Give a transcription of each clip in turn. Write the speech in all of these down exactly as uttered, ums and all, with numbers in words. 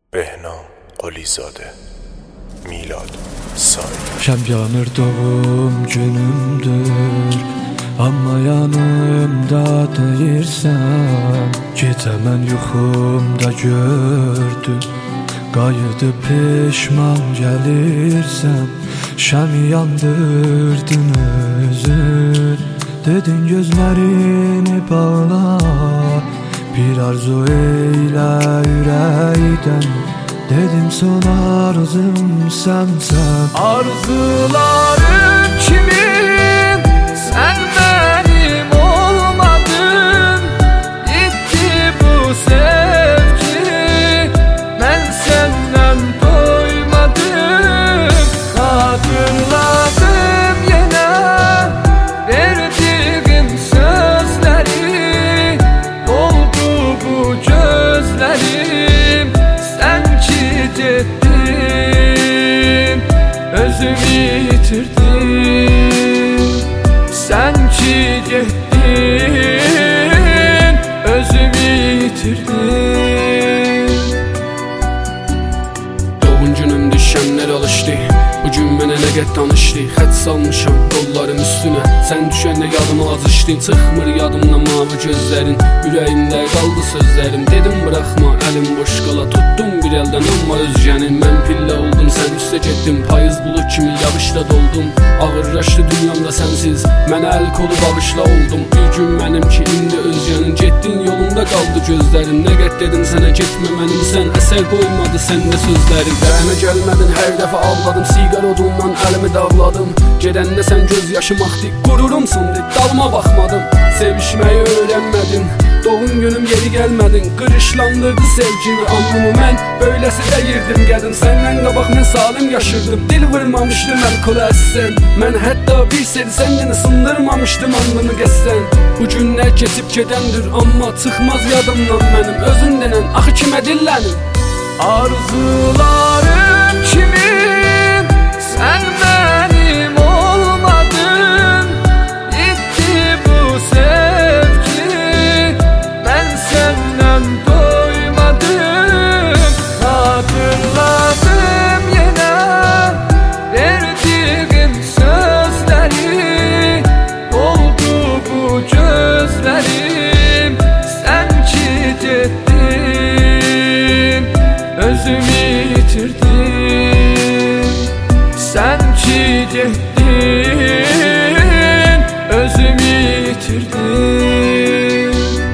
بهنام قلیزاده میلاد سایی. Şəm yanır doğum günümdür, amma yanımda deyirsən. Gecə mən yuxumda gördüm, qayıdıb peşman gəlirsən. Şəmi yandırdın özün, dedin gözlərini bağla, bir arzu eylə ürəkdən. Dedim son arzum sensen. Arzularım kimin, sen benim olmadın. Gitti bu sevgi, ben senden doymadım. Hatırladım yine verdiğin sözleri, doldu bu gözlerim. Sen gittin, özümü yitirdin. Sen ki gittin, özümü yitirdin. Doğum günüm düşenler alışdı, bugün mənə nə qət danışdı. Xət salmışam qollarım üstünə, sən düşəndə yadıma azışdın. Çıxmır yadımdan mavi gözlərin, ürəyimdə qaldı sözlərim. Dedim bıraxma, əlim boş qala, tutdum bir əldən amma özgənin. Mən pillə oldum, sən üstə getdin, payız bulud kimi yağışla doldum. Ağırlaşdı dünyamda sənsiz, mənə əl kolu bağışla oldum. Bir gün mənim ki, indi özgənin, getdin yolunda qaldı gözlərim. Nə qət dedim sənə, getmə mənim sən, əsər qoymadı səndə sözlərim. Rəhmə gəlmədin, hər dəfə ağladım, siqar odundan əlimi dağladım. Gedəndə sən göz yaşım axdı, qururumsundu, dalıma baxmadım. Sevişməyi öyrənmədin, doğum günüm yeri gəlmədin. Qırışlandırdı sevgimi anlamı, mən böyləsi dəyirdim qədim. Səndən qabaq mən salim yaşırdım, dil vurmamışdım əlkolu əssən. Mən hətta bir sel səngini sındırmamışdım anlamı qəssən. Bu günlər keçib gedəndir, amma çıxmaz yadımdan mənim. Özün denən, axı kimə dillənim? Arzularım kimin, sen benim olmadın. Gitti bu sevgi, ben senden doymadım. Hatırladım yine verdiğin sözleri, doldu bu gözlerim. Sen ki gittin, özümü yitirdin. Sen ki gittin, özümü yitirdin.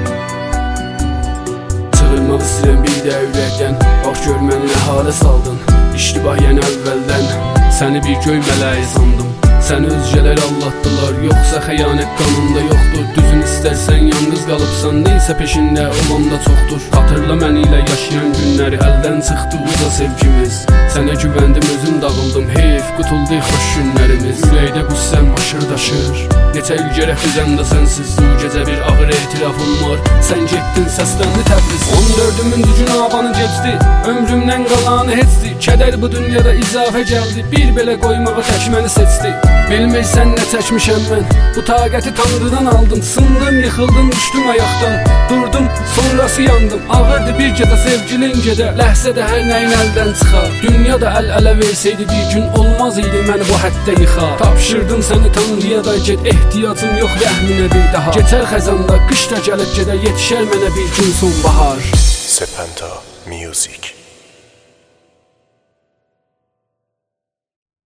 Çığırmaq istəyirəm bir də ürəkdən, bax gör məni nə halə saldın. İştibah yəni əvvəldən, səni bir göy mələyi sandım. Səni özgələr allatdılar, yoxsa xəyanət qanında yoxdur. Düzün istərsən yalnız qalıbsan, neysə peşində olan da çoxdur. Hatırla məni ilə yaşayan günləri, əldən çıxdı uza sevgimiz. Sənə güvəndim, özüm dağıldım, heyf qutuldu xoş günlərimiz. Ürəkdə qüssəm aşır daşır, neçə il gərək düzəndə sənsiz. Bu gecə bir ağır etirafım var, sən getdin səsləndi Təbriz. on dördümün dücün havanı geçdi, ömrümdən qalanı heçdi. Kədər bu dünyada izafə gəldi, bir belə qoymağı tək məni seçdi. Bilmirsən nə çəkmişəm mən, bu taqəti Tanrıdan aldım. Sındım, yıxıldım, düşdüm ayaqdan, durdum, sonrası yandım. Ağırdı bir gecə sevgilin gedə, ləhzədə hər nəyin əldən çıxar. Dünya da əl-ələ versəydi bir gün, olmaz idi məni bu həddə yıxar. Tapşırdım səni Tanrıya da get, ehtiyacım yox rəhminə bir daha. Geçər xəzanda, qış da gəlib gedə, yetişər mənə bir gün sonbahar. Sepenta Music.